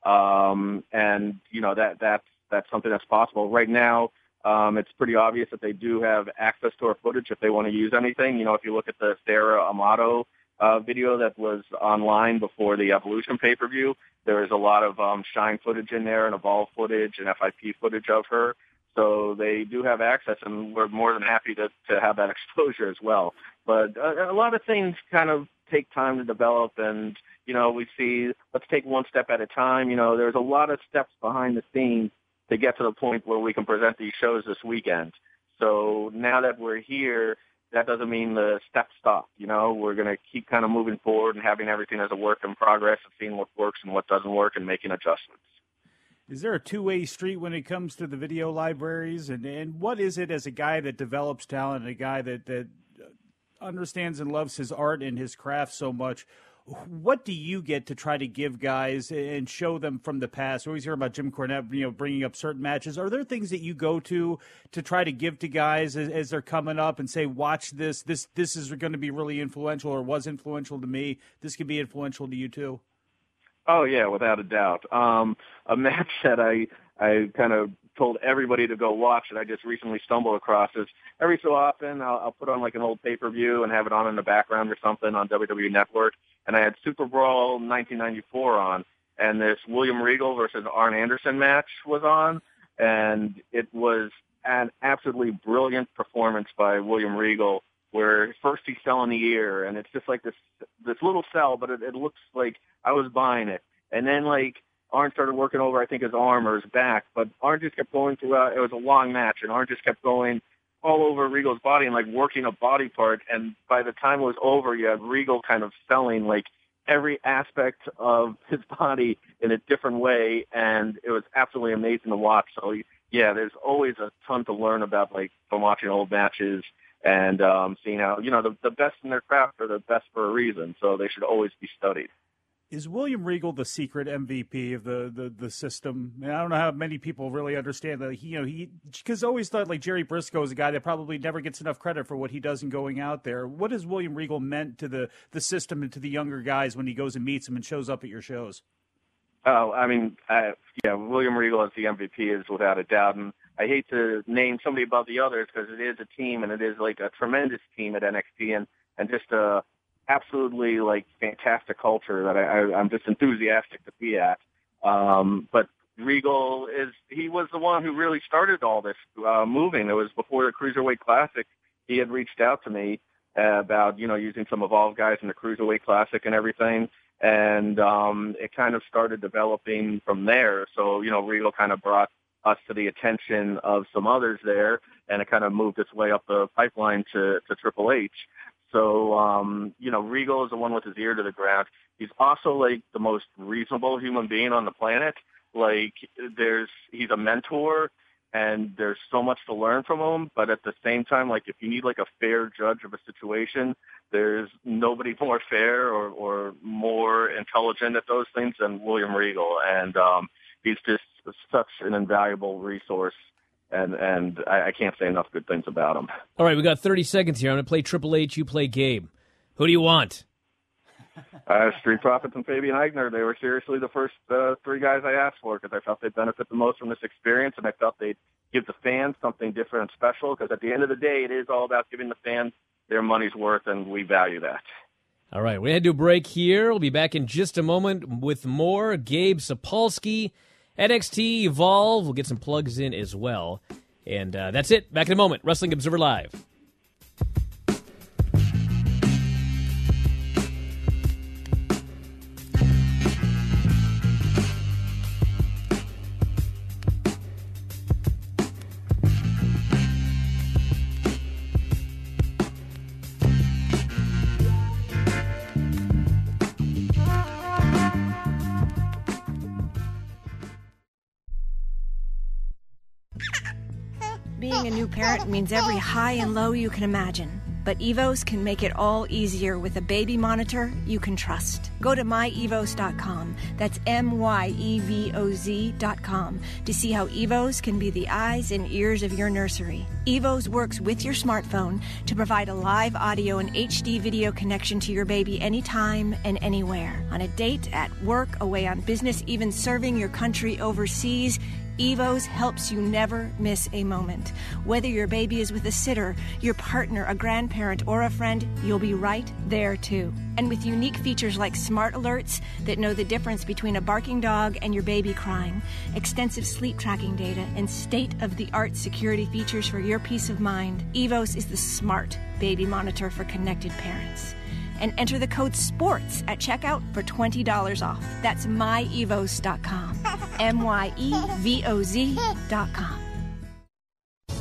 Um, and, you know, that that's, that's something that's possible. Right now, um, it's pretty obvious that they do have access to our footage if they want to use anything. You know, if you look at the Sarah Amato uh, video that was online before the Evolution pay-per-view, there is a lot of um, Shine footage in there and Evolve footage and F I P footage of her. So they do have access, and we're more than happy to, to have that exposure as well. But a, a lot of things kind of take time to develop, and, you know, we see, let's take one step at a time. You know, there's a lot of steps behind the scenes to get to the point where we can present these shows this weekend. So now that we're here, that doesn't mean the steps stop. You know, we're going to keep kind of moving forward and having everything as a work in progress and seeing what works and what doesn't work and making adjustments. Is there a two-way street when it comes to the video libraries? And, and what is it as a guy that develops talent, a guy that, that understands and loves his art and his craft so much? what do you get to try to give guys and show them from the past? We always hear about Jim Cornette, you know, bringing up certain matches. Are there things that you go to to try to give to guys as, as they're coming up and say, watch this, this, this is going to be really influential or was influential to me. This could be influential to you too. Oh yeah, without a doubt. Um, a match that I, I kind of told everybody to go watch that I just recently stumbled across is every so often I'll, I'll put on like an old pay-per-view and have it on in the background or something on W W E Network. And I had Super Brawl nineteen ninety-four on, and this William Regal versus Arn Anderson match was on, and it was an absolutely brilliant performance by William Regal, where first he's selling the ear, and it's just like this this little cell, but it, it looks like I was buying it. And then like Arn started working over, I think, his arm or his back, but Arn just kept going throughout. It was a long match, and Arn just kept going all over Regal's body and like working a body part. And by the time it was over, you had Regal kind of selling like every aspect of his body in a different way, and it was absolutely amazing to watch. So yeah, there's always a ton to learn about, like from watching old matches and um, seeing how, you know, the, the best in their craft are the best for a reason. So they should always be studied. Is William Regal the secret M V P of the, the, the system? I, mean, I don't know how many people really understand that. He, you know, he because always thought like Jerry Briscoe is a guy that probably never gets enough credit for what he does in going out there. What has William Regal meant to the, the system and to the younger guys when he goes and meets them and shows up at your shows? Oh, I mean, I, yeah, William Regal as the M V P is without a doubt. And I hate to name somebody above the others because it is a team, and it is like a tremendous team at N X T, and, and just a absolutely like fantastic culture that I, I, I'm just enthusiastic to be at. Um, but Regal is, he was the one who really started all this uh, moving. It was before the Cruiserweight Classic. He had reached out to me uh, about, you know, using some Evolve guys in the Cruiserweight Classic and everything. And um, it kind of started developing from there. So, you know, Regal kind of brought us to the attention of some others there, and it kind of moved its way up the pipeline to, to Triple H. So, um, you know, Regal is the one with his ear to the ground. He's also, like, the most reasonable human being on the planet. Like, there's, he's a mentor, and there's so much to learn from him. But at the same time, like, if you need, like, a fair judge of a situation, there's nobody more fair or, or more intelligent at those things than William Regal. And um, he's just such an invaluable resource. And and I, I can't say enough good things about him. All right, we got thirty seconds here. I'm going to play Triple H. You play Gabe. Who do you want? Uh, Street Profits and Fabian Aichner. They were seriously the first uh, three guys I asked for because I felt they'd benefit the most from this experience, and I felt they'd give the fans something different and special because at the end of the day, it is all about giving the fans their money's worth, and we value that. All right, we're going to do a break here. We'll be back in just a moment with more Gabe Sapolsky. N X T Evolve. We'll get some plugs in as well. And uh, that's it. Back in a moment. Wrestling Observer Live. Being a new parent means every high and low you can imagine. But Evos can make it all easier with a baby monitor you can trust. Go to my evos dot com, that's M Y E V O Z dot com, to see how Evos can be the eyes and ears of your nursery. Evos works with your smartphone to provide a live audio and H D video connection to your baby anytime and anywhere. On a date, at work, away on business, even serving your country overseas, Evos helps you never miss a moment. Whether your baby is with a sitter, your partner, a grandparent, or a friend, you'll be right there too. And with unique features like smart alerts that know the difference between a barking dog and your baby crying, extensive sleep tracking data, and state-of-the-art security features for your peace of mind, Evos is the smart baby monitor for connected parents. And enter the code SPORTS at checkout for twenty dollars off. That's my evos dot com. M Y E V O Z dot com.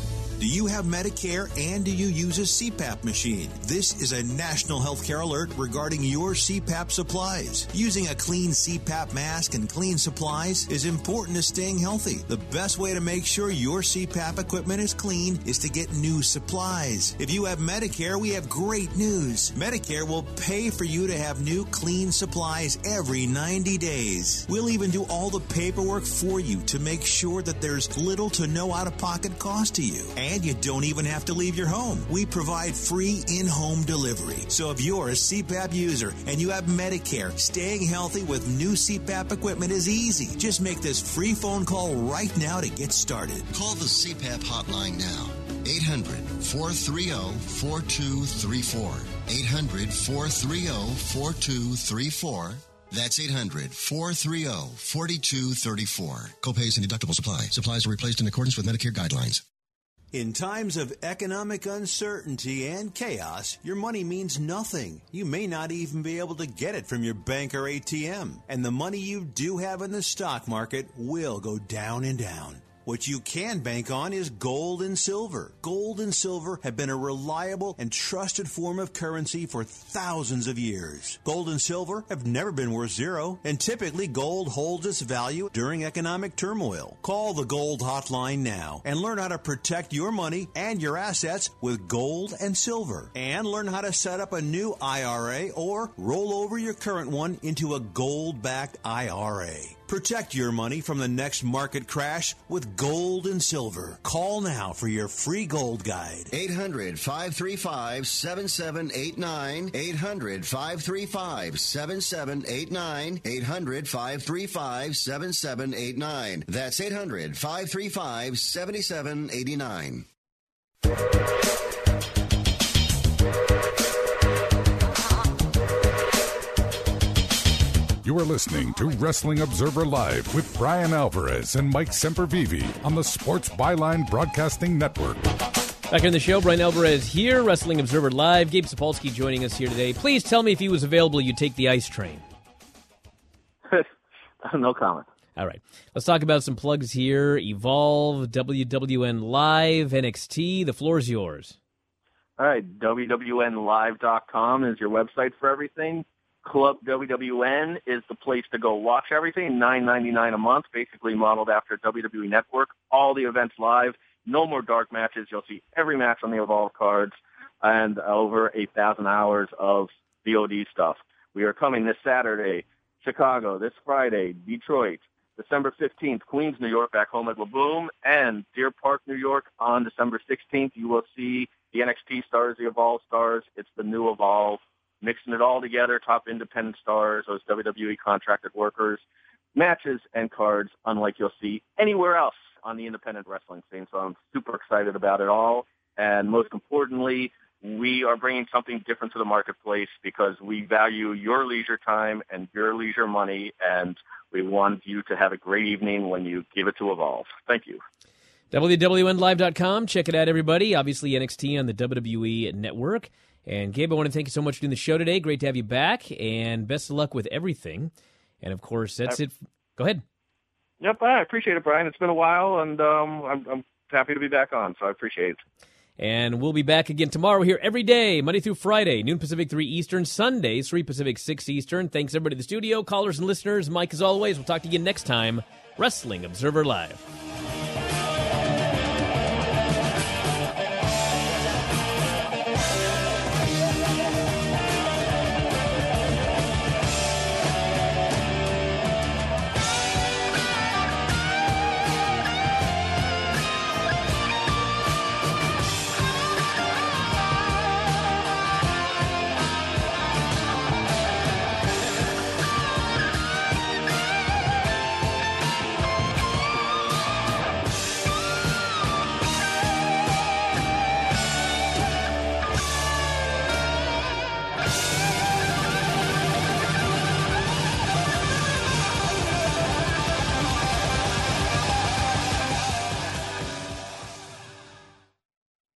Do you have Medicare and do you use a C PAP machine? This is a national healthcare alert regarding your C PAP supplies. Using a clean C PAP mask and clean supplies is important to staying healthy. The best way to make sure your C PAP equipment is clean is to get new supplies. If you have Medicare, we have great news. Medicare will pay for you to have new clean supplies every ninety days. We'll even do all the paperwork for you to make sure that there's little to no out-of-pocket cost to you. And you don't even have to leave your home. We provide free in-home delivery. So if you're a C PAP user and you have Medicare, staying healthy with new C PAP equipment is easy. Just make this free phone call right now to get started. Call the C PAP hotline now. eight hundred, four three zero, four two three four. eight hundred, four three zero, four two three four. That's eight hundred, four three zero, four two three four. Copays and deductibles apply. Supplies are replaced in accordance with Medicare guidelines. In times of economic uncertainty and chaos, your money means nothing. You may not even be able to get it from your bank or A T M. And the money you do have in the stock market will go down and down. What you can bank on is gold and silver. Gold and silver have been a reliable and trusted form of currency for thousands of years. Gold and silver have never been worth zero, and typically gold holds its value during economic turmoil. Call the Gold Hotline now and learn how to protect your money and your assets with gold and silver. And learn how to set up a new I R A or roll over your current one into a gold-backed I R A. Protect your money from the next market crash with gold and silver. Call now for your free gold guide. eight hundred, five three five, seven seven eight nine. eight hundred, five three five, seven seven eight nine. eight hundred, five three five, seven seven eight nine. That's eight hundred, five three five, seven seven eight nine. You are listening to Wrestling Observer Live with Brian Alvarez and Mike Sempervive on the Sports Byline Broadcasting Network. Back in the show, Brian Alvarez here, Wrestling Observer Live. Gabe Sapolsky joining us here today. Please tell me if he was available, you'd take the ice train. No comment. All right. Let's talk about some plugs here. Evolve, W W N Live, N X T. The floor is yours. All right. W W N live dot com is your website for everything. Club W W N is the place to go watch everything. nine ninety-nine a month, basically modeled after W W E Network. All the events live. No more dark matches. You'll see every match on the Evolve cards and over eight thousand hours of V O D stuff. We are coming this Saturday, Chicago, this Friday, Detroit, December fifteenth, Queens, New York, back home at La Boom, and Deer Park, New York on December sixteenth. You will see the N X T stars, the Evolve stars. It's the new Evolve. Mixing it all together, top independent stars, those W W E contracted workers, matches and cards unlike you'll see anywhere else on the independent wrestling scene. So I'm super excited about it all. And most importantly, we are bringing something different to the marketplace because we value your leisure time and your leisure money, and we want you to have a great evening when you give it to Evolve. Thank you. W W N live dot com. Check it out, everybody. Obviously, N X T on the W W E Network. And, Gabe, I want to thank you so much for doing the show today. Great to have you back, and best of luck with everything. And, of course, that's it. Go ahead. Yep, I appreciate it, Brian. It's been a while, and um, I'm, I'm happy to be back on, so I appreciate it. And we'll be back again tomorrow here every day, Monday through Friday, noon Pacific, three Eastern, Sundays, three Pacific, six Eastern. Thanks, everybody in the studio, callers and listeners. Mike, as always, we'll talk to you again next time. Wrestling Observer Live.